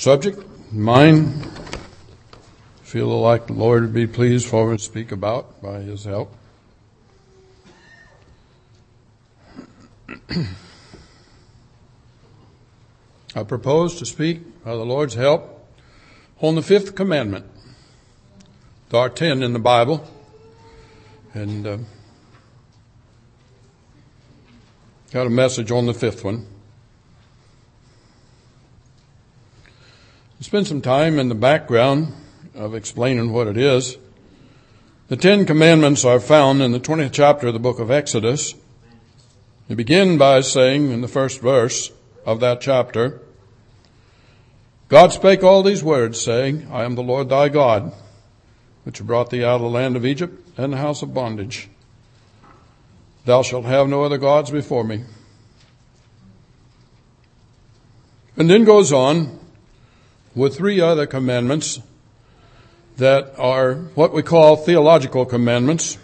subject, mine, feel like the Lord would be pleased for me to speak about by His help. I propose to speak by the Lord's help on the fifth commandment. There are 10 in the Bible, and got a message on the fifth one. Spend some time in the background of explaining what it is. The 10 commandments are found in the 20th chapter of the book of Exodus. We begin by saying in the first verse of that chapter, God spake all these words, saying, I am the Lord thy God, which brought thee out of the land of Egypt and the house of bondage. Thou shalt have no other gods before me. And then goes on with 3 other commandments that are what we call theological commandments,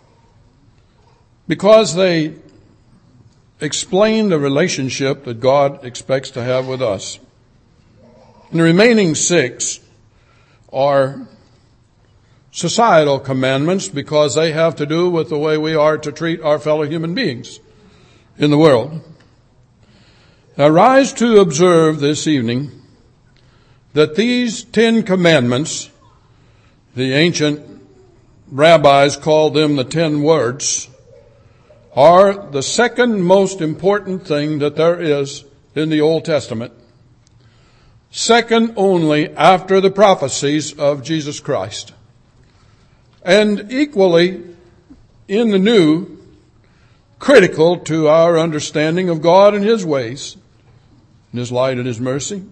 because they explain the relationship that God expects to have with us. And the remaining 6 are societal commandments because they have to do with the way we are to treat our fellow human beings in the world. I rise to observe this evening that these 10 commandments, the ancient rabbis called them the 10 words, are the second most important thing that there is in the Old Testament. Second only after the prophecies of Jesus Christ. And equally in the New, critical to our understanding of God and His ways, and His light and His mercy.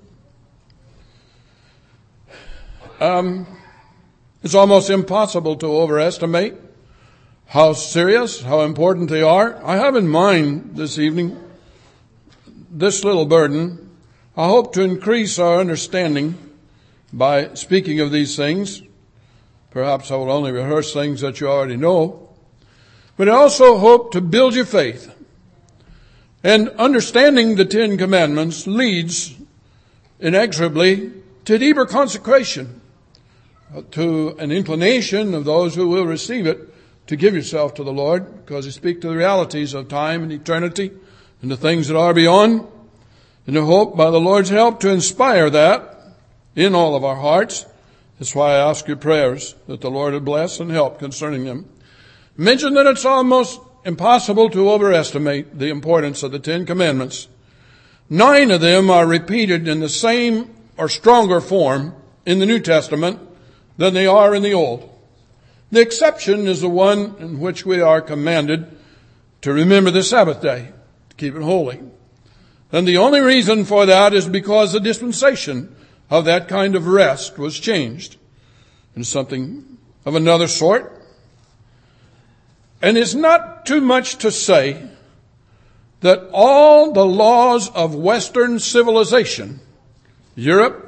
It's almost impossible to overestimate how serious, how important they are. I have in mind this evening this little burden. I hope to increase our understanding by speaking of these things. Perhaps I will only rehearse things that you already know. But I also hope to build your faith. And understanding the 10 commandments leads inexorably to deeper consecration, to an inclination of those who will receive it to give yourself to the Lord, because He speaks to the realities of time and eternity and the things that are beyond, and to hope by the Lord's help to inspire that in all of our hearts. That's why I ask your prayers that the Lord would bless and help concerning them. Mention that it's almost impossible to overestimate the importance of the 10 commandments. 9 of them are repeated in the same or stronger form in the New Testament than they are in the Old. The exception is the one in which we are commanded to remember the Sabbath day, to keep it holy. And the only reason for that is because the dispensation of that kind of rest was changed into something of another sort. And it's not too much to say that all the laws of Western civilization, Europe,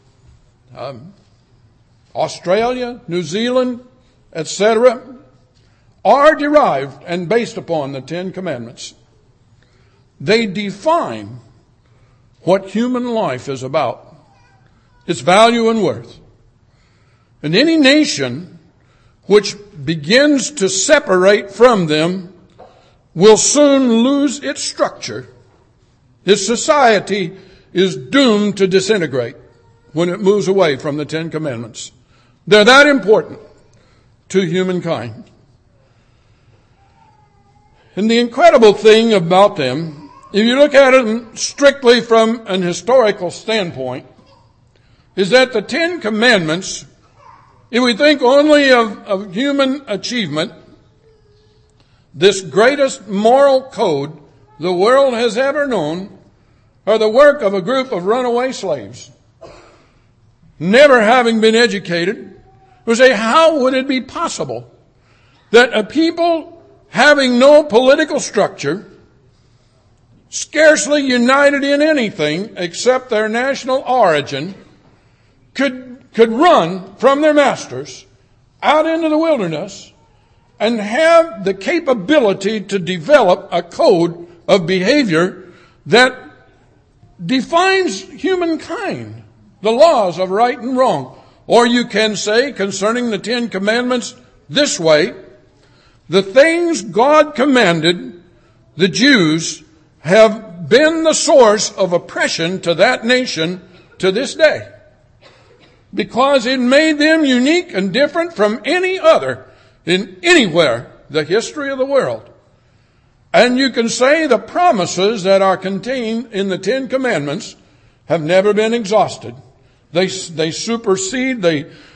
Australia, New Zealand, etc., are derived and based upon the 10 commandments. They define what human life is about, its value and worth. And any nation which begins to separate from them will soon lose its structure. Its society is doomed to disintegrate when it moves away from the 10 commandments. They're that important to humankind. And the incredible thing about them, if you look at it strictly from an historical standpoint, is that the 10 commandments, if we think only of human achievement, this greatest moral code the world has ever known, are the work of a group of runaway slaves, never having been educated. We say, how would it be possible that a people having no political structure, scarcely united in anything except their national origin, could run from their masters out into the wilderness and have the capability to develop a code of behavior that defines humankind the laws of right and wrong. Or you can say concerning the 10 Commandments this way: the things God commanded the Jews have been the source of oppression to that nation to this day, because it made them unique and different from any other in anywhere the history of the world. And you can say the promises that are contained in the 10 Commandments have never been exhausted. They supersede,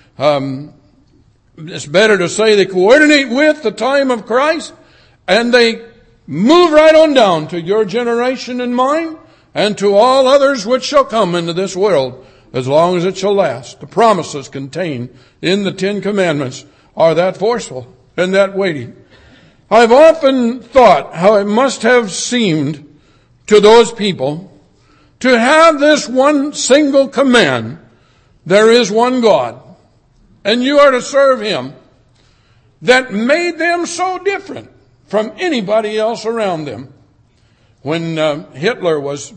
it's better to say they coordinate with the time of Christ, and they move right on down to your generation and mine, and to all others which shall come into this world, as long as it shall last. The promises contained in the 10 Commandments are that forceful and that weighty. I've often thought how it must have seemed to those people to have this one single command: there is one God, and you are to serve Him, that made them so different from anybody else around them. When Hitler was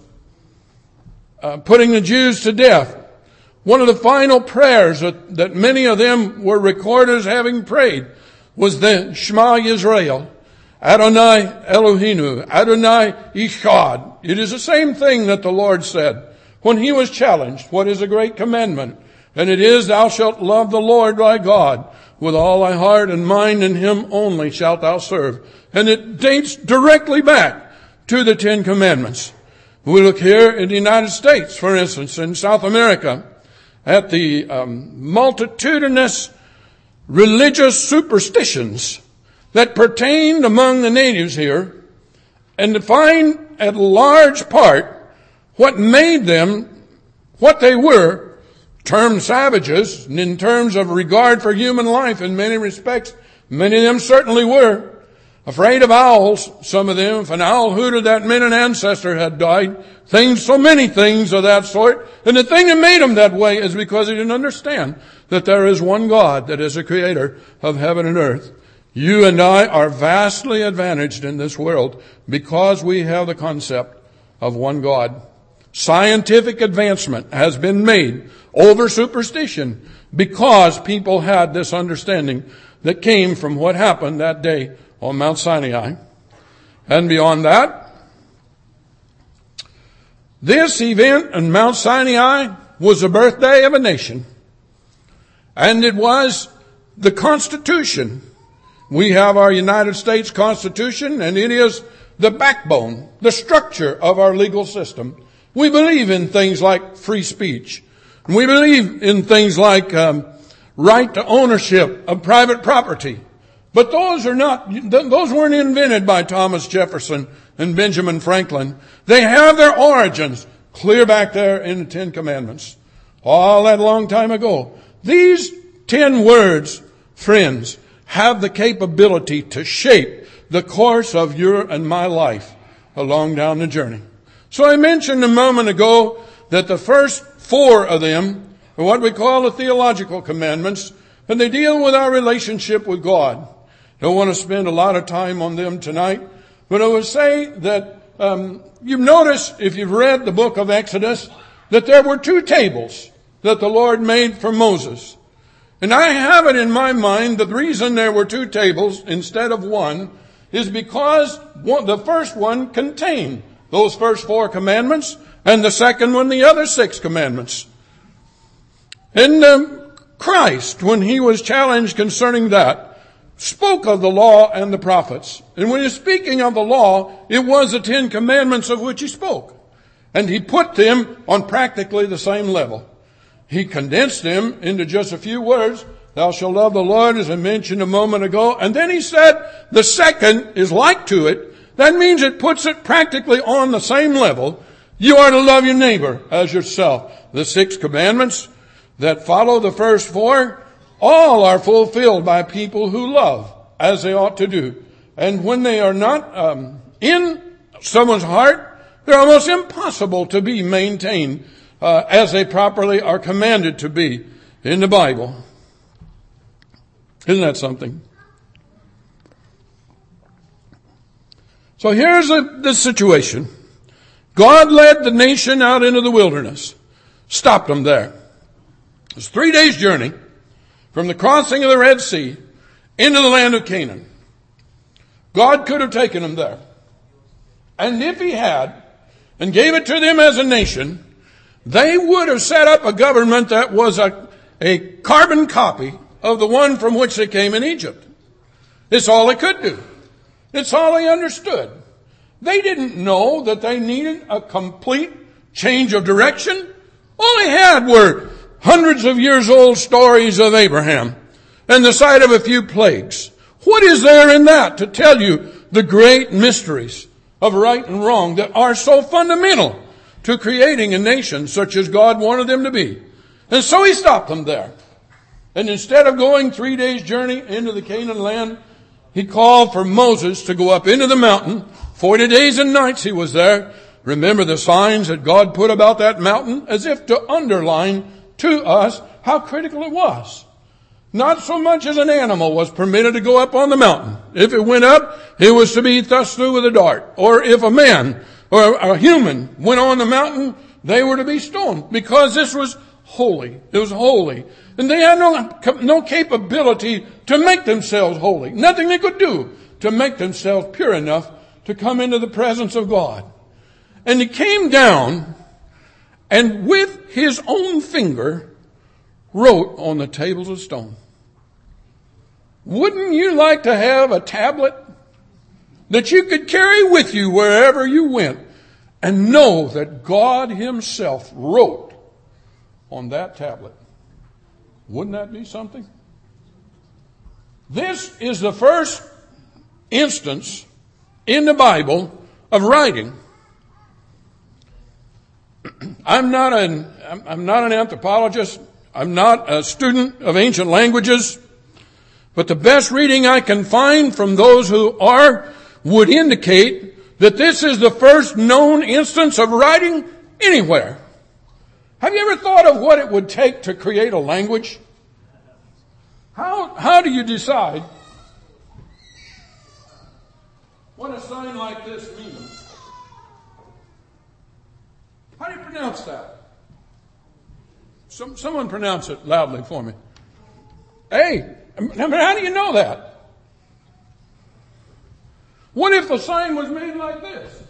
putting the Jews to death, one of the final prayers that many of them were recorded as having prayed was the Shema Yisrael, Adonai Eloheinu, Adonai Echad. It is the same thing that the Lord said when He was challenged, what is a great commandment? And it is, thou shalt love the Lord thy God with all thy heart and mind, and Him only shalt thou serve. And it dates directly back to the 10 Commandments. We look here in the United States, for instance, in South America, at the multitudinous religious superstitions that pertained among the natives here, and to find at large part what made them what they were, termed savages, and in terms of regard for human life in many respects, many of them certainly were. Afraid of owls, some of them. If an owl hooted, that meant an ancestor had died. So many things of that sort. And the thing that made them that way is because they didn't understand that there is one God that is the creator of heaven and earth. You and I are vastly advantaged in this world because we have the concept of one God. Scientific advancement has been made over superstition because people had this understanding that came from what happened that day on Mount Sinai. And beyond that, this event on Mount Sinai was the birthday of a nation. And it was the Constitution. We have our United States Constitution, and it is the backbone, the structure of our legal system. We believe in things like free speech. We believe in things like right to ownership of private property. But those weren't invented by Thomas Jefferson and Benjamin Franklin. They have their origins clear back there in the 10 Commandments. All that long time ago. These 10 words, friends, have the capability to shape the course of your and my life along down the journey. So I mentioned a moment ago that the first 4 of them are what we call the theological commandments, and they deal with our relationship with God. Don't want to spend a lot of time on them tonight, but I would say that you've noticed, if you've read the book of Exodus, that there were 2 tables that the Lord made for Moses. And I have it in my mind that the reason there were 2 tables instead of 1 is because the first one contained those first 4 commandments, and the second one, the other 6 commandments. And Christ, when He was challenged concerning that, spoke of the law and the prophets. And when He's speaking of the law, it was the 10 commandments of which He spoke. And He put them on practically the same level. He condensed them into just a few words. Thou shalt love the Lord, as I mentioned a moment ago. And then He said the second is like to it. That means it puts it practically on the same level. You are to love your neighbor as yourself. The 6 commandments that follow the first 4, all are fulfilled by people who love as they ought to do. And when they are not in someone's heart, they're almost impossible to be maintained as they properly are commanded to be in the Bible. Isn't that something? So here's the situation. God led the nation out into the wilderness. Stopped them there. It's 3 days' journey from the crossing of the Red Sea into the land of Canaan. God could have taken them there. And if he had, and gave it to them as a nation, they would have set up a government that was a carbon copy of the one from which they came in Egypt. It's all they could do. It's all they understood. They didn't know that they needed a complete change of direction. All they had were hundreds of years old stories of Abraham and the sight of a few plagues. What is there in that to tell you the great mysteries of right and wrong that are so fundamental to creating a nation such as God wanted them to be? And so he stopped them there. And instead of going 3 days' journey into the Canaan land, he called for Moses to go up into the mountain. 40 days and nights he was there. Remember the signs that God put about that mountain as if to underline to us how critical it was. Not so much as an animal was permitted to go up on the mountain. If it went up, it was to be thrust through with a dart. Or if a man or a human went on the mountain, they were to be stoned, because this was holy. It was holy. And they had no capability to make themselves holy. Nothing they could do to make themselves pure enough to come into the presence of God. And he came down and with his own finger wrote on the tables of stone. Wouldn't you like to have a tablet that you could carry with you wherever you went and know that God himself wrote on that tablet? Wouldn't that be something? This is the first instance in the Bible of writing. I'm not an anthropologist. I'm not a student of ancient languages. But the best reading I can find from those who are would indicate that this is the first known instance of writing anywhere. Have you ever thought of what it would take to create a language? How do you decide what a sign like this means? How do you pronounce that? Someone pronounce it loudly for me. Hey, how do you know that? What if the sign was made like this?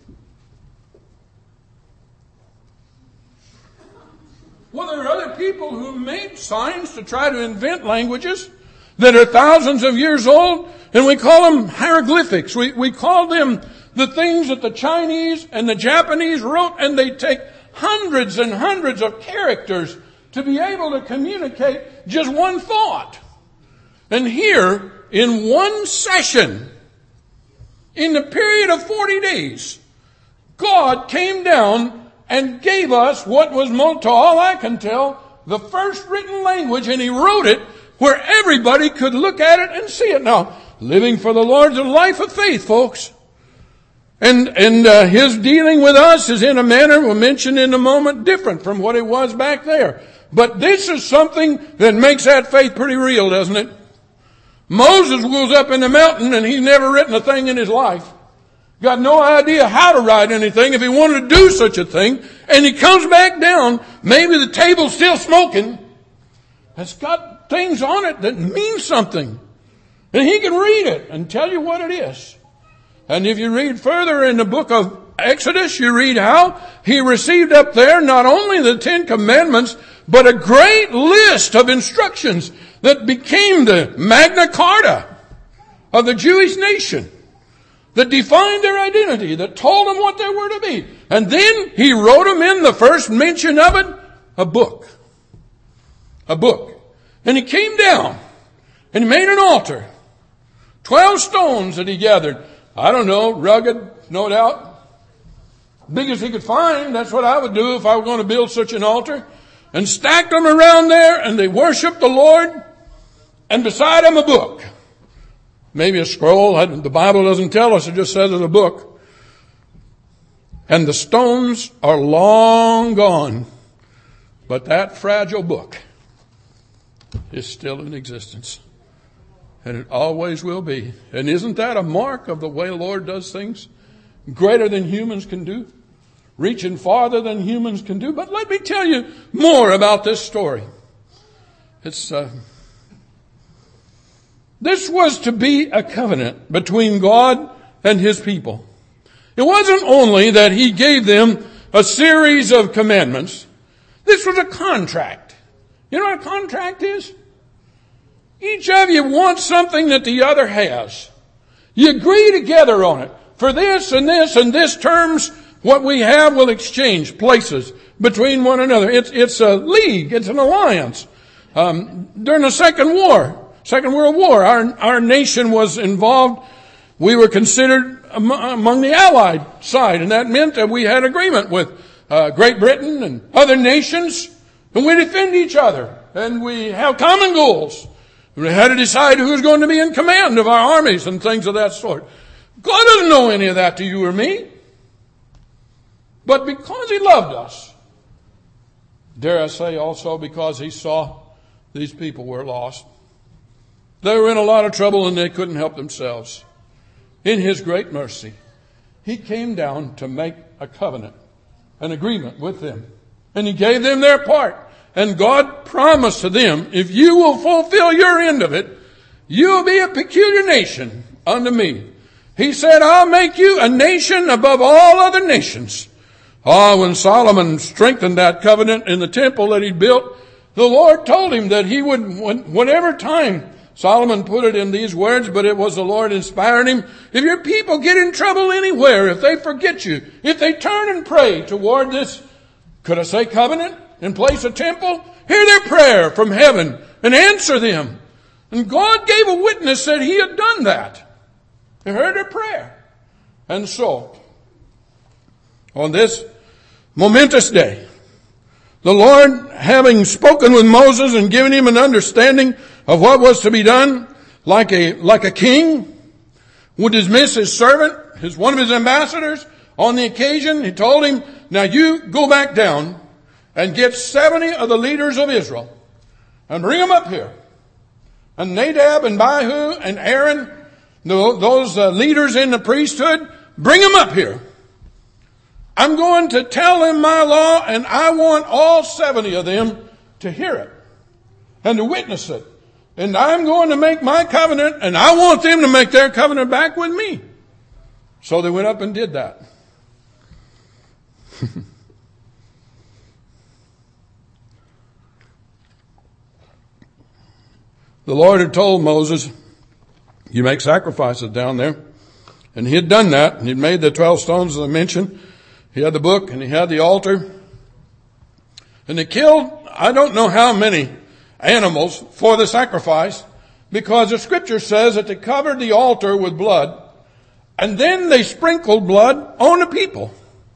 Well, there are other people who made signs to try to invent languages that are thousands of years old, and we call them hieroglyphics. We call them the things that the Chinese and the Japanese wrote, and they take hundreds and hundreds of characters to be able to communicate just one thought. And here, in one session, in the period of 40 days, God came down and gave us what was, to all I can tell, the first written language, and he wrote it where everybody could look at it and see it. Now, living for the Lord is a life of faith, folks. And his dealing with us is in a manner we'll mention in a moment different from what it was back there. But this is something that makes that faith pretty real, doesn't it? Moses goes up in the mountain and he's never written a thing in his life. Got no idea how to write anything if he wanted to do such a thing. And he comes back down. Maybe the table's still smoking. It's got things on it that mean something. And he can read it and tell you what it is. And if you read further in the book of Exodus, you read how he received up there not only the 10 Commandments, but a great list of instructions that became the Magna Carta of the Jewish nation, that defined their identity, that told them what they were to be. And then he wrote them in the first mention of it, a book. A book. And he came down and he made an altar. 12 stones that he gathered. I don't know, rugged, no doubt. Big as he could find. That's what I would do if I were going to build such an altar. And stacked them around there, and they worshiped the Lord. And beside them a book. Maybe a scroll. The Bible doesn't tell us. It just says it's a book. And the stones are long gone. But that fragile book is still in existence. And it always will be. And isn't that a mark of the way the Lord does things? Greater than humans can do. Reaching farther than humans can do. But let me tell you more about this story. This was to be a covenant between God and His people. It wasn't only that He gave them a series of commandments. This was a contract. You know what a contract is? Each of you wants something that the other has. You agree together on it. For this and this and this terms, what we have will exchange places between one another. It's a league. It's an alliance. During the Second World War, our nation was involved. We were considered among the Allied side, and that meant that we had agreement with Great Britain and other nations, and we defend each other, and we have common goals. We had to decide who's going to be in command of our armies and things of that sort. God doesn't know any of that to you or me. But because He loved us, dare I say also because He saw these people were lost. They were in a lot of trouble and they couldn't help themselves. In His great mercy, He came down to make a covenant, an agreement with them. And He gave them their part. And God promised to them, if you will fulfill your end of it, you'll be a peculiar nation unto me. He said, I'll make you a nation above all other nations. When Solomon strengthened that covenant in the temple that he built, the Lord told him that he would, whatever time, Solomon put it in these words, but it was the Lord inspiring him. If your people get in trouble anywhere, if they forget you, if they turn and pray toward this, could I say covenant, in place of temple, hear their prayer from heaven and answer them. And God gave a witness that He had done that. He heard their prayer. And so, on this momentous day, the Lord, having spoken with Moses and given him an understanding of what was to be done, like a king, would dismiss his servant, one of his ambassadors, on the occasion. He told him, now you go back down and get 70 of the leaders of Israel and bring them up here. And Nadab and Abihu and Aaron, those leaders in the priesthood, bring them up here. I'm going to tell them my law, and I want all 70 of them to hear it and to witness it. And I'm going to make my covenant, and I want them to make their covenant back with me. So they went up and did that. The Lord had told Moses, you make sacrifices down there. And he had done that, and he'd made the 12 stones as I mentioned. He had the book, and he had the altar. And they killed, I don't know how many animals for the sacrifice, because the scripture says that they covered the altar with blood, and then they sprinkled blood on the people.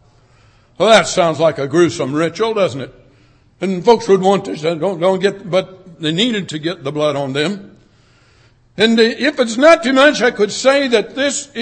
Well, that sounds like a gruesome ritual, doesn't it? And folks would want to say, don't get, but they needed to get the blood on them. And if it's not too much, I could say that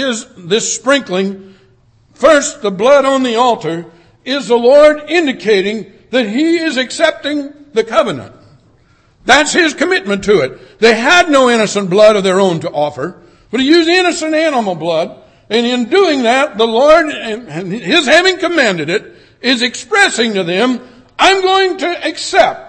this sprinkling, first the blood on the altar, is the Lord indicating that He is accepting the covenant. That's His commitment to it. They had no innocent blood of their own to offer, but He used innocent animal blood. And in doing that, the Lord, and His having commanded it, is expressing to them, I'm going to accept.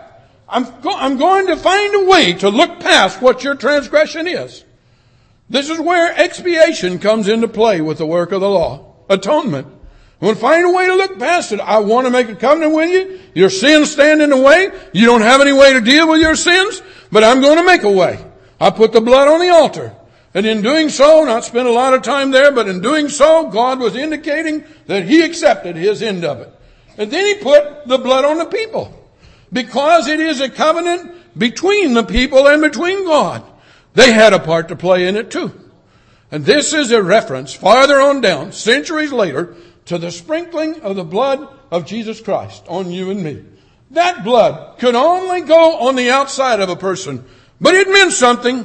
I'm going to find a way to look past what your transgression is. This is where expiation comes into play with the work of the law. Atonement. I'm going to find a way to look past it. I want to make a covenant with you. Your sins stand in the way. You don't have any way to deal with your sins, but I'm going to make a way. I put the blood on the altar. And in doing so, not spend a lot of time there, but in doing so, God was indicating that He accepted His end of it. And then He put the blood on the people. Because it is a covenant between the people and between God. They had a part to play in it too. And this is a reference farther on down, centuries later, to the sprinkling of the blood of Jesus Christ on you and me. That blood could only go on the outside of a person, but it meant something.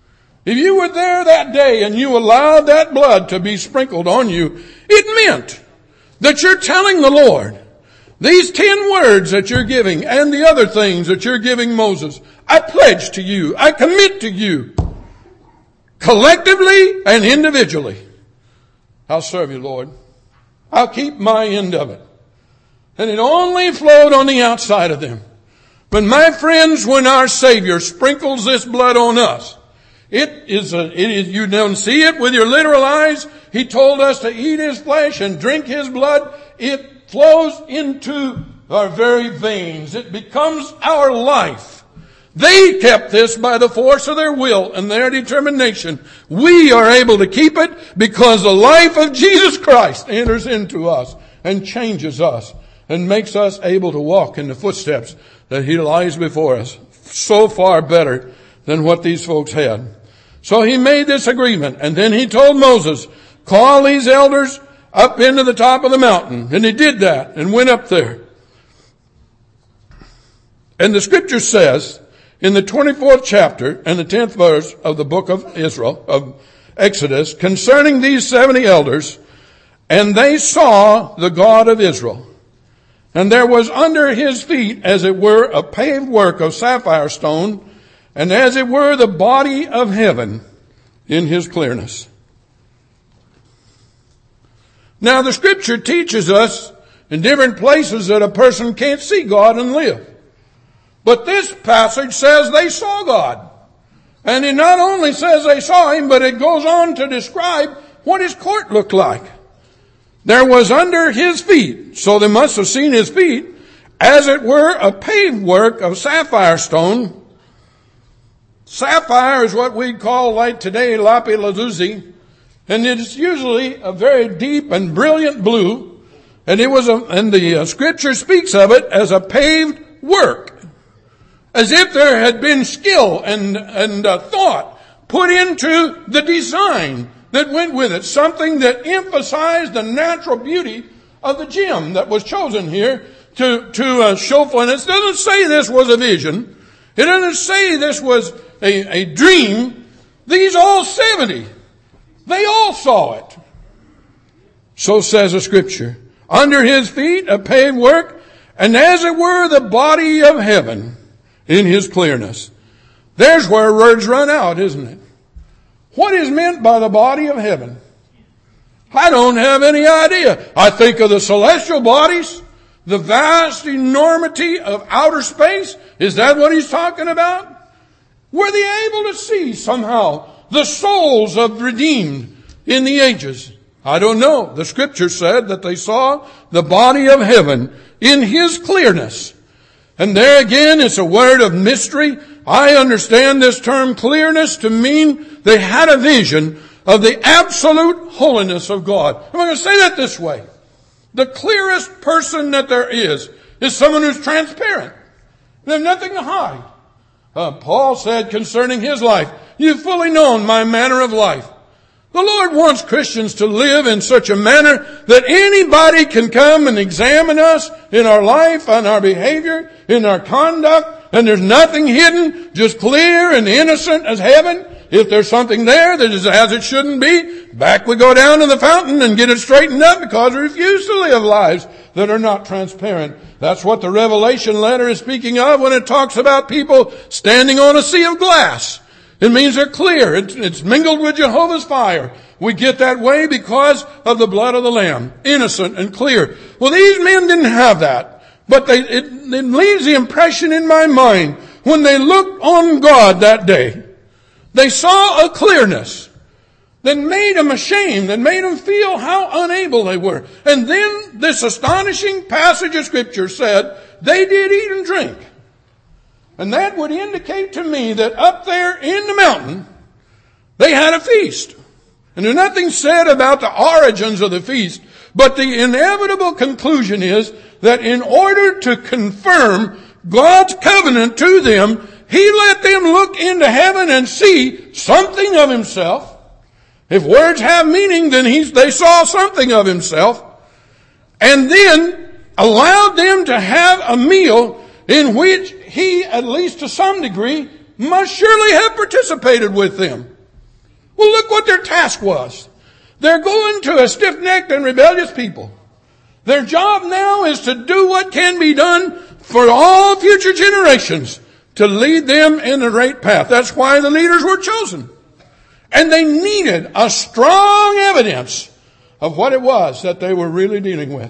If you were there that day and you allowed that blood to be sprinkled on you, it meant that you're telling the Lord, these 10 words that you're giving and the other things that you're giving Moses, I pledge to you, I commit to you, collectively and individually. I'll serve you, Lord. I'll keep my end of it. And it only flowed on the outside of them. But my friends, when our Savior sprinkles this blood on us, you don't see it with your literal eyes. He told us to eat His flesh and drink His blood. It flows into our very veins. It becomes our life. They kept this by the force of their will and their determination. We are able to keep it because the life of Jesus Christ enters into us and changes us and makes us able to walk in the footsteps that He lies before us. So far better than what these folks had. So He made this agreement, and then He told Moses, call these elders up into the top of the mountain. And he did that and went up there. And the scripture says in the 24th chapter and the 10th verse of the book of Exodus, concerning these 70 elders, and they saw the God of Israel. And there was under His feet, as it were, a paved work of sapphire stone, and as it were the body of heaven in His clearness. Now the scripture teaches us in different places that a person can't see God and live. But this passage says they saw God. And it not only says they saw Him, but it goes on to describe what His court looked like. There was under His feet, so they must have seen His feet, as it were a paved work of sapphire stone. Sapphire is what we'd call like today lapis lazuli, and it's usually a very deep and brilliant blue. And the scripture speaks of it as a paved work, as if there had been skill and thought put into the design that went with it, something that emphasized the natural beauty of the gem that was chosen here to show for. And it doesn't say this was a vision. It doesn't say this was a dream. These all 70, they all saw it. So says the scripture. Under His feet a paved work, and as it were the body of heaven in His clearness. There's where words run out, isn't it? What is meant by the body of heaven? I don't have any idea. I think of the celestial bodies, the vast enormity of outer space. Is that what he's talking about? Were they able to see somehow the souls of redeemed in the ages? I don't know. The scripture said that they saw the body of heaven in His clearness. And there again, it's a word of mystery. I understand this term clearness to mean they had a vision of the absolute holiness of God. I'm going to say that this way. The clearest person that there is someone who's transparent. They have nothing to hide. Paul said concerning his life, you've fully known my manner of life. The Lord wants Christians to live in such a manner that anybody can come and examine us in our life, and our behavior, in our conduct, and there's nothing hidden, just clear and innocent as heaven. If there's something there that is as it shouldn't be, back we go down to the fountain and get it straightened up because we refuse to live lives that are not transparent. That's what the Revelation letter is speaking of when it talks about people standing on a sea of glass. It means they're clear. It's mingled with Jehovah's fire. We get that way because of the blood of the Lamb. Innocent and clear. Well, these men didn't have that. But it leaves the impression in my mind when they looked on God that day. They saw a clearness that made them ashamed, that made them feel how unable they were. And then this astonishing passage of Scripture said they did eat and drink. And that would indicate to me that up there in the mountain, they had a feast. And there's nothing said about the origins of the feast, but the inevitable conclusion is that in order to confirm God's covenant to them, He let them look into heaven and see something of Himself. If words have meaning, then they saw something of Himself. And then allowed them to have a meal in which He, at least to some degree, must surely have participated with them. Well, look what their task was. They're going to a stiff-necked and rebellious people. Their job now is to do what can be done for all future generations to lead them in the right path. That's why the leaders were chosen. And they needed a strong evidence of what it was that they were really dealing with.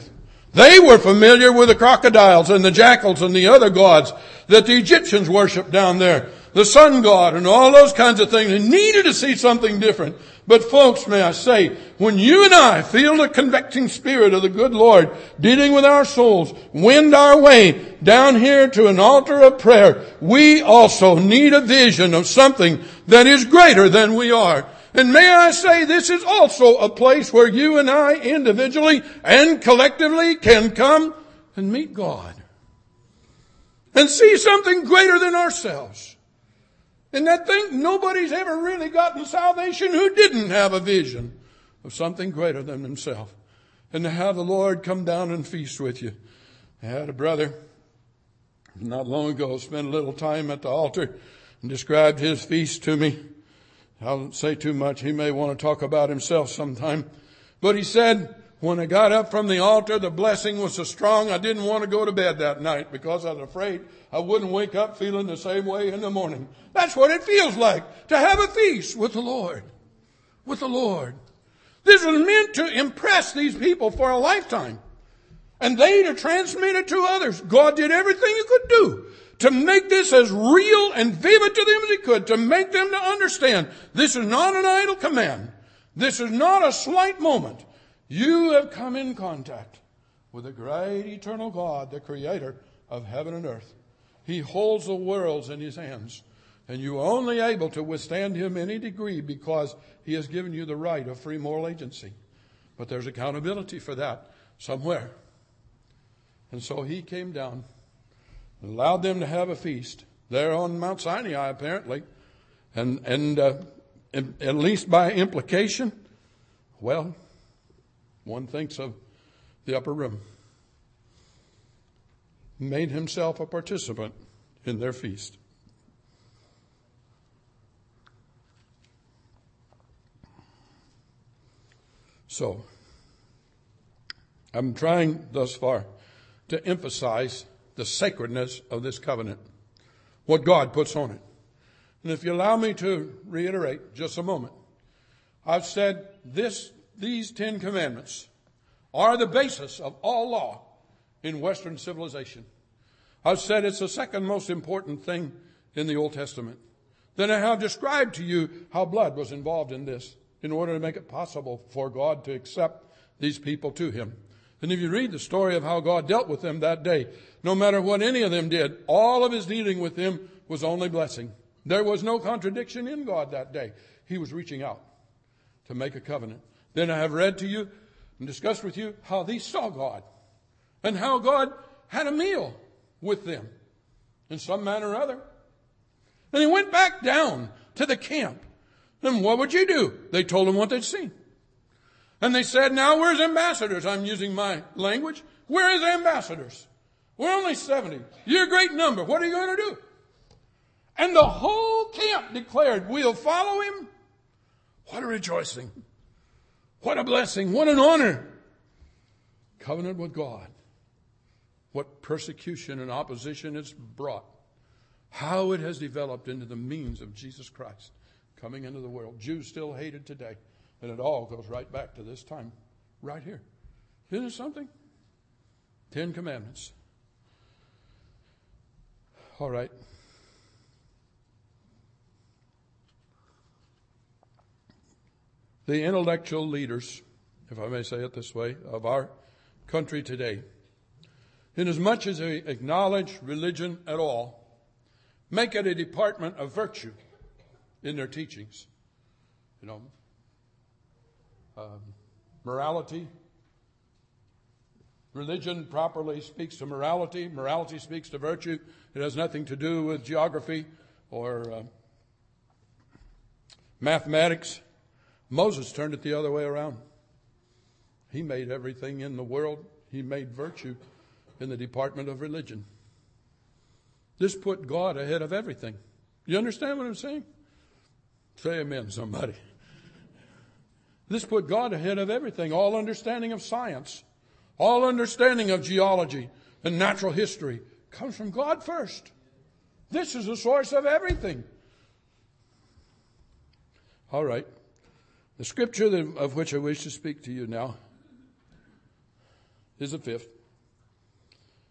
They were familiar with the crocodiles and the jackals and the other gods that the Egyptians worshiped down there. The sun god and all those kinds of things. They needed to see something different. But folks, may I say, when you and I feel the convicting spirit of the good Lord dealing with our souls, wend our way down here to an altar of prayer, we also need a vision of something that is greater than we are. And may I say, this is also a place where you and I individually and collectively can come and meet God and see something greater than ourselves. And that thing, nobody's ever really gotten salvation who didn't have a vision of something greater than themselves. And to have the Lord come down and feast with you. I had a brother not long ago spent a little time at the altar and described his feast to me. I won't say too much. He may want to talk about himself sometime. But he said, when I got up from the altar, the blessing was so strong I didn't want to go to bed that night because I was afraid I wouldn't wake up feeling the same way in the morning. That's what it feels like to have a feast with the Lord. With the Lord. This was meant to impress these people for a lifetime. And they to transmit it to others. God did everything He could do to make this as real and vivid to them as He could, to make them to understand this is not an idle command. This is not a slight moment. You have come in contact with the great eternal God, the creator of heaven and earth. He holds the worlds in His hands, and you are only able to withstand Him in any degree because He has given you the right of free moral agency. But there's accountability for that somewhere. And so He came down and allowed them to have a feast there on Mount Sinai, apparently. And at least by implication, well, one thinks of the upper room. Made Himself a participant in their feast. So, I'm trying thus far to emphasize the sacredness of this covenant, what God puts on it. And if you allow me to reiterate just a moment, I've said these 10 commandments are the basis of all law in Western civilization. I've said it's the second most important thing in the Old Testament. Then I have described to you how blood was involved in this in order to make it possible for God to accept these people to Him. And if you read the story of how God dealt with them that day, no matter what any of them did, all of His dealing with them was only blessing. There was no contradiction in God that day. He was reaching out to make a covenant. Then I have read to you and discussed with you how these saw God and how God had a meal with them in some manner or other. And He went back down to the camp. And what would you do? They told Him what they'd seen. And they said, now where's ambassadors? I'm using my language. Where is ambassadors? We're only 70. You're a great number. What are you going to do? And the whole camp declared, we'll follow Him. What a rejoicing. What a blessing. What an honor. Covenant with God. What persecution and opposition it's brought. How it has developed into the means of Jesus Christ coming into the world. Jews still hated today. And it all goes right back to this time, right here. Isn't it something? 10 Commandments. All right. The intellectual leaders, if I may say it this way, of our country today, inasmuch as they acknowledge religion at all, make it a department of virtue in their teachings. You know, morality. Religion properly speaks to morality. Morality speaks to virtue. It has nothing to do with geography or mathematics. Moses turned it the other way around. He made everything in the world. He made virtue in the department of religion. This put God ahead of everything. You understand what I'm saying? Say amen, somebody. This put God ahead of everything. All understanding of science, all understanding of geology and natural history comes from God first. This is the source of everything. All right. The scripture of which I wish to speak to you now is the 5th.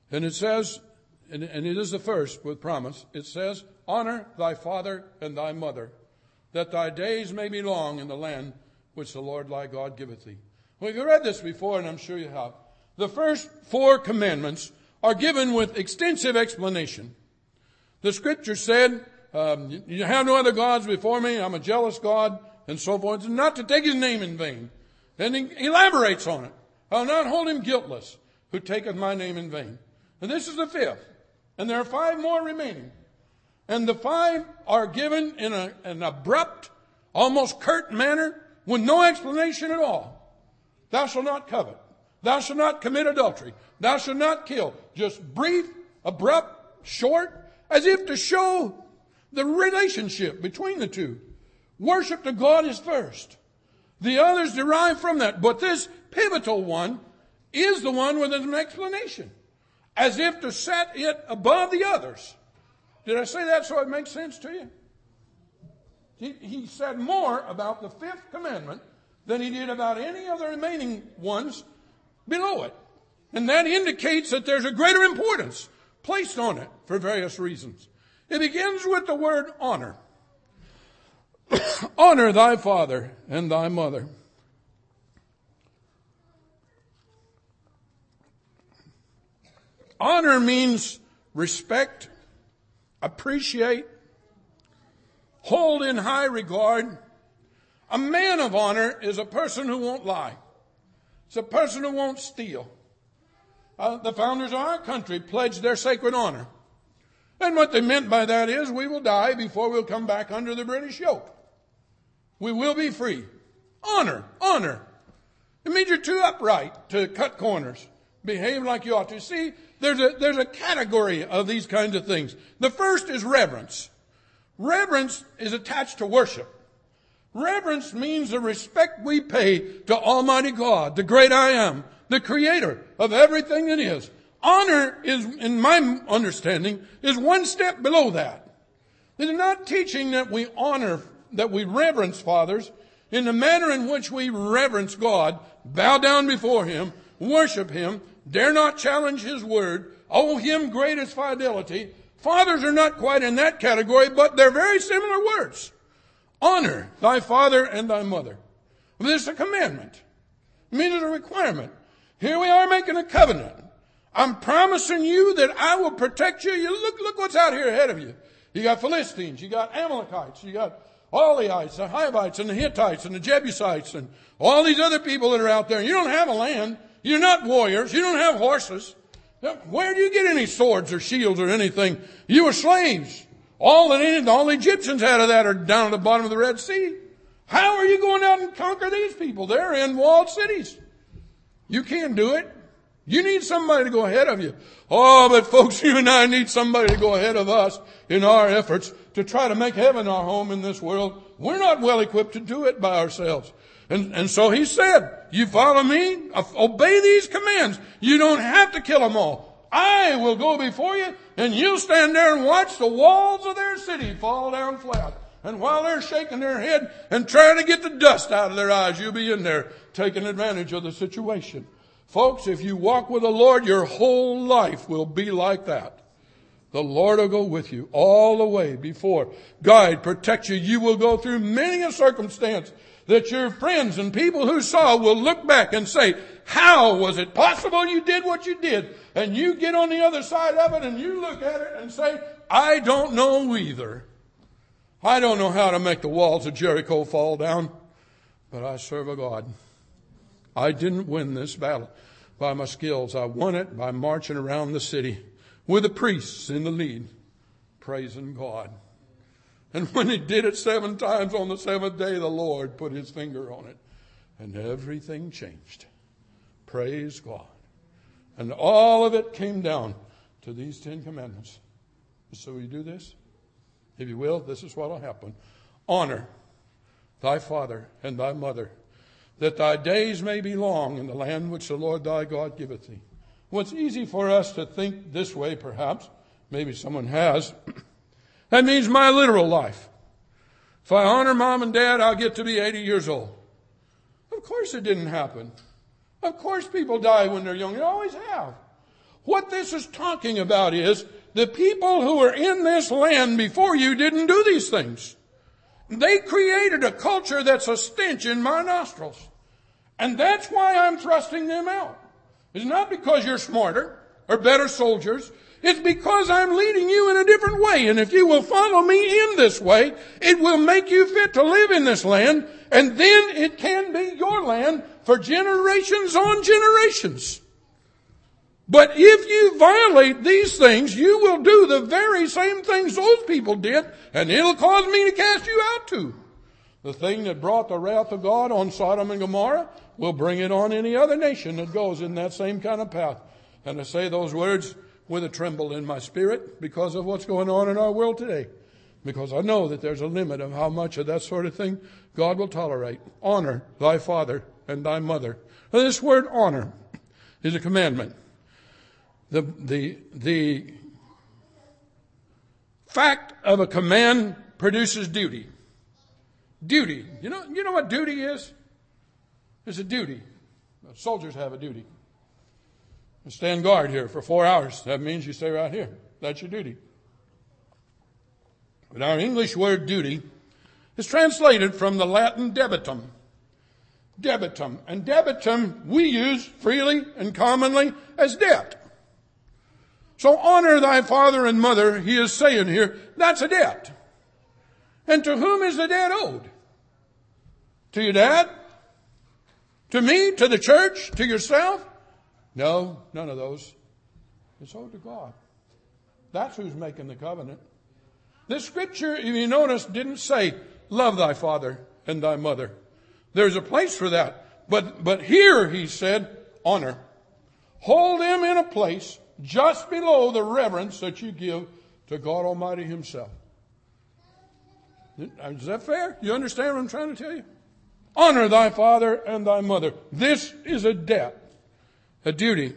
And it says, and it is the first with promise, it says, honor thy father and thy mother, that thy days may be long in the land which the Lord thy God giveth thee. We've read this before, and I'm sure you have. The first 4 commandments are given with extensive explanation. The scripture said, you have no other gods before me, I'm a jealous God, and so forth, and not to take his name in vain. And he elaborates on it. I'll not hold him guiltless who taketh my name in vain. And this is the 5th. And there are 5 more remaining. And the 5 are given in an abrupt, almost curt manner with no explanation at all. Thou shalt not covet. Thou shalt not commit adultery. Thou shalt not kill. Just brief, abrupt, short, as if to show the relationship between the two. Worship to God is first. The others derive from that. But this pivotal one is the one with an explanation, as if to set it above the others. Did I say that so it makes sense to you? He said more about the 5th commandment than he did about any other remaining ones below it. And that indicates that there's a greater importance placed on it for various reasons. It begins with the word honor. Honor thy father and thy mother. Honor means respect, appreciate, hold in high regard. A man of honor is a person who won't lie. It's a person who won't steal. The founders of our country pledged their sacred honor. And what they meant by that is we will die before we'll come back under the British yoke. We will be free. Honor, honor. It means you're too upright to cut corners. Behave like you ought to. See, there's a category of these kinds of things. The first is reverence. Reverence is attached to worship. Reverence means the respect we pay to Almighty God, the great I am, the creator of everything that is. Honor is, in my understanding, is one step below that. It is not teaching that we honor, that we reverence fathers in the manner in which we reverence God, bow down before Him, worship Him, dare not challenge His word, owe Him greatest fidelity. Fathers are not quite in that category, but they're very similar words. Honor thy father and thy mother. This is a commandment. It means it's a requirement. Here we are making a covenant. I'm promising you that I will protect you. You look what's out here ahead of you. You got Philistines, you got Amalekites, you got all the Hivites, the Hivites and the Hittites and the Jebusites and all these other people that are out there. You don't have a land. You're not warriors. You don't have horses. Where do you get any swords or shields or anything? You were slaves. All the Egyptians had of that are down at the bottom of the Red Sea. How are you going out and conquer these people? They're in walled cities. You can't do it. You need somebody to go ahead of you. Oh, but folks, you and I need somebody to go ahead of us in our efforts to try to make heaven our home in this world. We're not well equipped to do it by ourselves. And so he said, you follow me? Obey these commands. You don't have to kill them all. I will go before you, and you'll stand there and watch the walls of their city fall down flat. And while they're shaking their head and trying to get the dust out of their eyes, you'll be in there taking advantage of the situation. Folks, if you walk with the Lord, your whole life will be like that. The Lord will go with you all the way before. Guide, protect you. You will go through many a circumstance that your friends and people who saw will look back and say, how was it possible you did what you did? And you get on the other side of it and you look at it and say, I don't know either. I don't know how to make the walls of Jericho fall down, but I serve a God. I didn't win this battle by my skills. I won it by marching around the city with the priests in the lead, praising God. And when he did it 7 times on the 7th day, the Lord put his finger on it. And everything changed. Praise God. And all of it came down to these 10 commandments. So you do this? If you will, this is what will happen. Honor thy father and thy mother, that thy days may be long in the land which the Lord thy God giveth thee. Well, it's easy for us to think this way, perhaps. Maybe someone has. That means my literal life. If I honor mom and dad, I'll get to be 80 years old. Of course it didn't happen. Of course people die when they're young. They always have. What this is talking about is the people who were in this land before you didn't do these things. They created a culture that's a stench in my nostrils. And that's why I'm thrusting them out. It's not because you're smarter or better soldiers. It's because I'm leading you in a different way. And if you will follow me in this way, it will make you fit to live in this land. And then it can be your land for generations on generations. But if you violate these things, you will do the very same things those people did, and it'll cause me to cast you out too. The thing that brought the wrath of God on Sodom and Gomorrah will bring it on any other nation that goes in that same kind of path. And I say those words with a tremble in my spirit because of what's going on in our world today. Because I know that there's a limit of how much of that sort of thing God will tolerate. Honor thy father and thy mother. Now, this word honor is a commandment. The fact of a command produces duty. Duty. You know what duty is? It's a duty. Soldiers have a duty. You stand guard here for 4 hours. That means you stay right here. That's your duty. But our English word duty is translated from the Latin debitum. Debitum. And debitum we use freely and commonly as debt. So honor thy father and mother, he is saying here, that's a debt. And to whom is the debt owed? To your dad? To me? To the church? To yourself? No, none of those. It's owed to God. That's who's making the covenant. This scripture, if you notice, didn't say, love thy father and thy mother. There's a place for that. But here he said, honor. Hold them in a place just below the reverence that you give to God Almighty himself. Is that fair? You understand what I'm trying to tell you? Honor thy father and thy mother. This is a debt, a duty.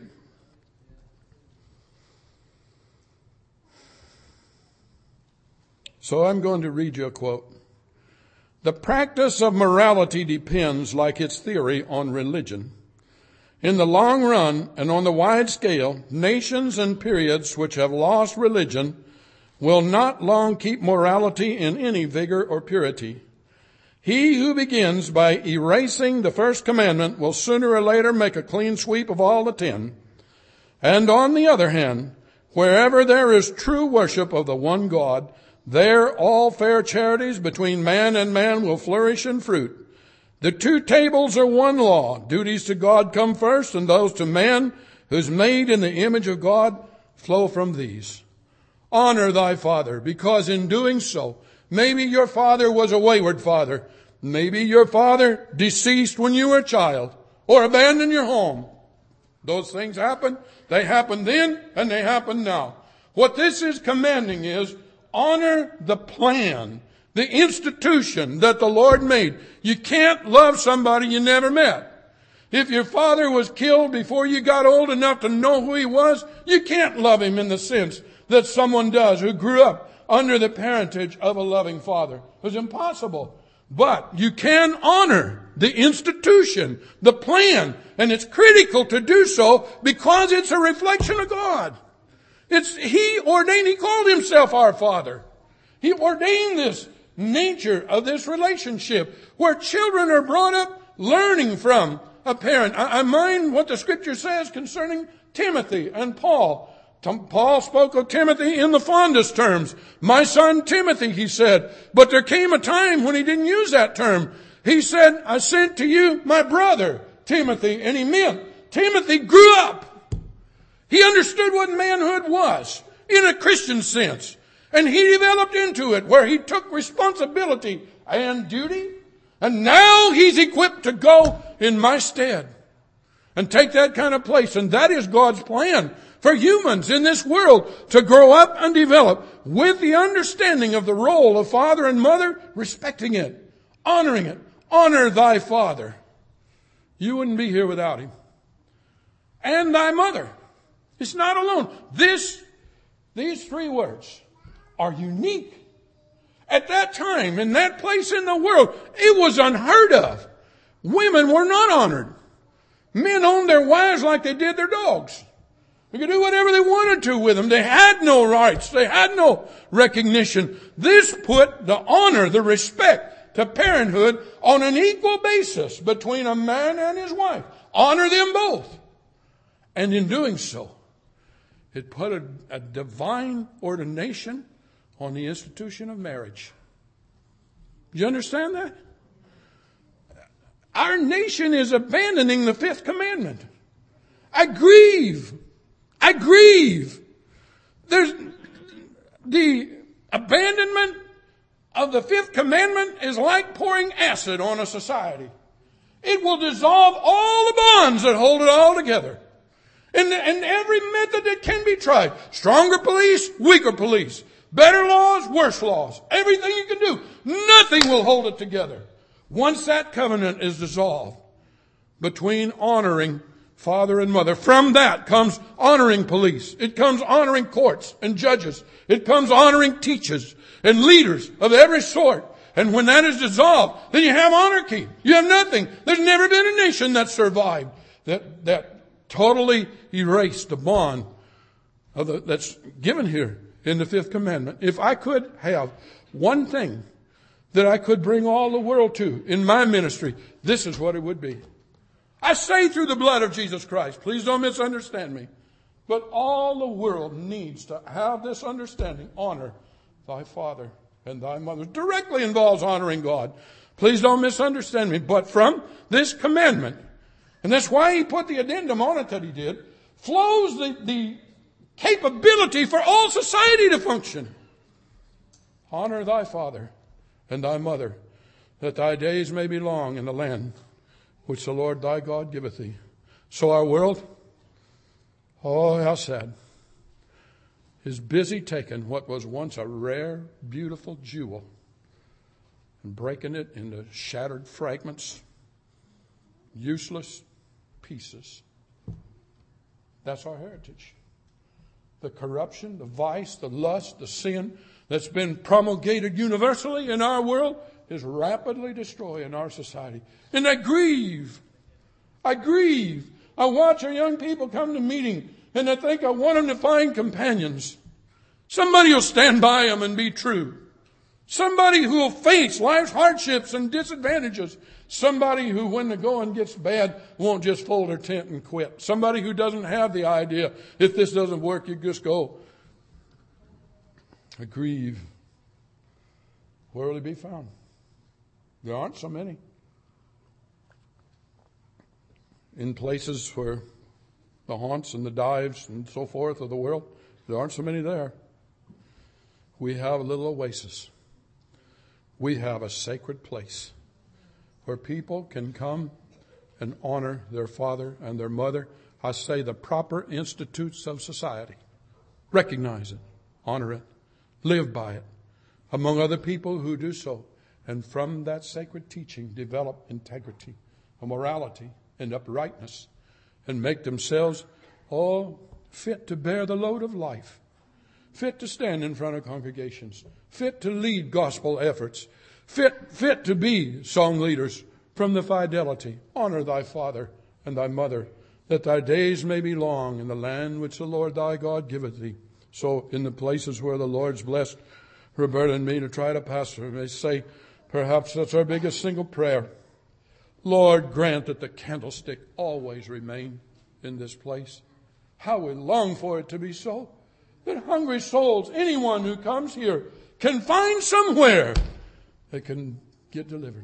So I'm going to read you a quote. The practice of morality depends, like its theory, on religion. In the long run and on the wide scale, nations and periods which have lost religion will not long keep morality in any vigor or purity. He who begins by erasing the first commandment will sooner or later make a clean sweep of all the 10. And on the other hand, wherever there is true worship of the one God, there all fair charities between man and man will flourish in fruit. The 2 tables are one law. Duties to God come first, and those to man, who's made in the image of God, flow from these. Honor thy father, because in doing so, maybe your father was a wayward father. Maybe your father deceased when you were a child, or abandoned your home. Those things happen. They happened then, and they happen now. What this is commanding is, honor the plan, the institution that the Lord made. You can't love somebody you never met. If your father was killed before you got old enough to know who he was, you can't love him in the sense that someone does who grew up under the parentage of a loving father. It was impossible. But you can honor the institution, the plan, and it's critical to do so because it's a reflection of God. He ordained, he called himself our Father. He ordained this nature of this relationship where children are brought up learning from a parent. I mind what the scripture says concerning Timothy and Paul. Paul spoke of Timothy in the fondest terms. My son Timothy, he said. But there came a time when he didn't use that term. He said, I sent to you my brother Timothy. And he meant Timothy grew up. He understood what manhood was in a Christian sense. And he developed into it where he took responsibility and duty. And now he's equipped to go in my stead and take that kind of place. And that is God's plan for humans in this world to grow up and develop with the understanding of the role of father and mother, respecting it, honoring it. Honor thy father. You wouldn't be here without him. And thy mother. It's not alone. These 3 words are unique. At that time, in that place in the world, it was unheard of. Women were not honored. Men owned their wives like they did their dogs. They could do whatever they wanted to with them. They had no rights. They had no recognition. This put the honor, the respect to parenthood on an equal basis between a man and his wife. Honor them both. And in doing so, it put a divine ordination on the institution of marriage. Do you understand that? Our nation is abandoning the fifth commandment. I grieve. There's the abandonment of the fifth commandment is like pouring acid on a society. It will dissolve all the bonds that hold it all together. And every method that can be tried. Stronger police, weaker police. Better laws, worse laws. Everything you can do. Nothing will hold it together. Once that covenant is dissolved between honoring father and mother, from that comes honoring police. It comes honoring courts and judges. It comes honoring teachers and leaders of every sort. And when that is dissolved, then you have anarchy. You have nothing. There's never been a nation that survived that totally erased the bond that's given here in the fifth commandment. If I could have one thing that I could bring all the world to in my ministry, this is what it would be. I say through the blood of Jesus Christ, please don't misunderstand me, but all the world needs to have this understanding. Honor thy father and thy mother. Directly involves honoring God. Please don't misunderstand me, but from this commandment, and that's why he put the addendum on it that he did, flows the capability for all society to function. Honor thy father and thy mother, that thy days may be long in the land which the Lord thy God giveth thee. So our world, oh how sad, is busy taking what was once a rare, beautiful jewel and breaking it into shattered fragments, useless pieces. That's our heritage. The corruption, the vice, the lust, the sin that's been promulgated universally in our world is rapidly destroying our society. And I grieve. I watch our young people come to meeting and I think I want them to find companions. Somebody will stand by them and be true. Somebody who will face life's hardships and disadvantages. Somebody who, when the going gets bad, won't just fold their tent and quit. Somebody who doesn't have the idea, if this doesn't work, you just go. I grieve. Where will he be found? There aren't so many. In places where the haunts and the dives and so forth of the world, there aren't so many there. We have a little oasis. We have a sacred place where people can come and honor their father and their mother. I say the proper institutes of society. Recognize it, honor it, live by it, among other people who do so. And from that sacred teaching, develop integrity, a morality, and uprightness, and make themselves all fit to bear the load of life, fit to stand in front of congregations, fit to lead gospel efforts, fit to be song leaders from the fidelity. Honor thy father and thy mother, that thy days may be long in the land which the Lord thy God giveth thee. So in the places where the Lord's blessed Roberta and me to try to pastor, they say, perhaps that's our biggest single prayer. Lord, grant that the candlestick always remain in this place. How we long for it to be so. That hungry souls, anyone who comes here, can find somewhere that can get delivered.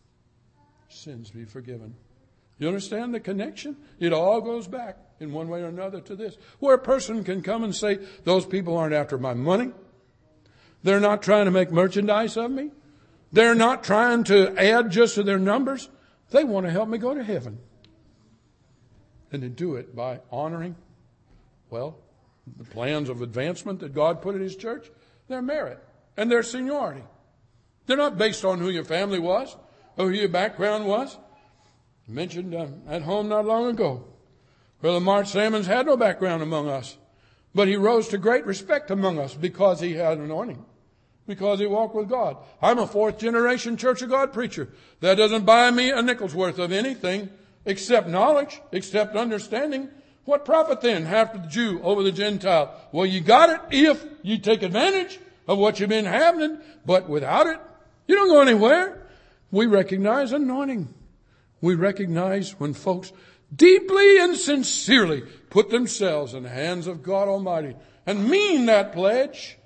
Sins be forgiven. You understand the connection? It all goes back in one way or another to this. Where a person can come and say, those people aren't after my money. They're not trying to make merchandise of me. They're not trying to add just to their numbers. They want to help me go to heaven. And to do it by honoring, well, the plans of advancement that God put in His church, their merit and their seniority. They're not based on who your family was or who your background was. I mentioned at home not long ago, Brother Mark Salmons had no background among us, but he rose to great respect among us because he had anointing. Because he walked with God. I'm a fourth generation Church of God preacher. That doesn't buy me a nickel's worth of anything except knowledge, except understanding. What profit then hath the Jew over the Gentile? Well, you got it if you take advantage of what you've been having, but without it, you don't go anywhere. We recognize anointing. We recognize when folks deeply and sincerely put themselves in the hands of God Almighty and mean that pledge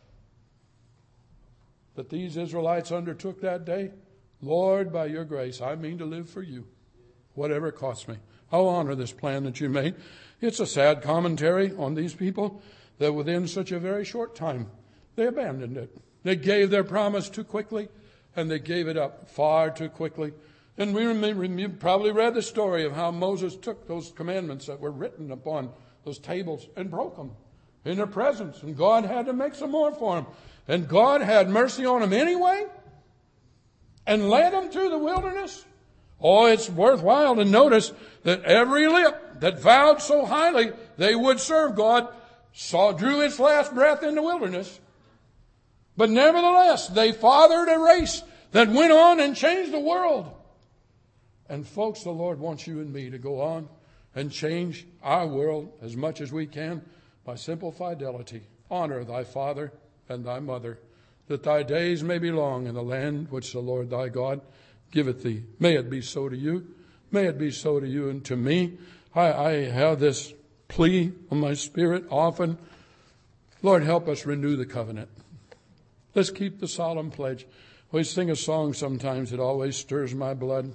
that these Israelites undertook that day. Lord, by your grace, I mean to live for you, whatever it costs me. I'll honor this plan that you made. It's a sad commentary on these people that within such a very short time, they abandoned it. They gave their promise too quickly, and they gave it up far too quickly. And you probably read the story of how Moses took those commandments that were written upon those tables and broke them in their presence. And God had to make some more for them. And God had mercy on them anyway and led them through the wilderness. Oh, it's worthwhile to notice that every lip that vowed so highly they would serve God drew its last breath in the wilderness. But nevertheless, they fathered a race that went on and changed the world. And folks, the Lord wants you and me to go on and change our world as much as we can by simple fidelity. Honor thy father and thy mother, that thy days may be long in the land which the Lord thy God giveth thee. May it be so to you. May it be so to you and to me. I have this plea on my spirit often. Lord, help us renew the covenant. Let's keep the solemn pledge. We sing a song sometimes that always stirs my blood.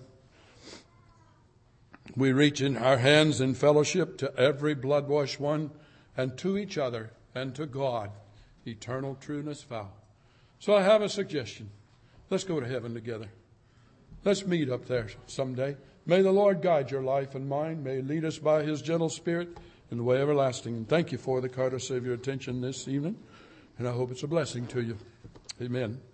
We reach in our hands in fellowship to every blood-washed one and to each other and to God, eternal trueness vow. So I have a suggestion. Let's go to heaven together. Let's meet up there someday. May the Lord guide your life and mine. May he lead us by his gentle spirit in the way everlasting. And thank you for the courtesy of your attention this evening. And I hope it's a blessing to you. Amen.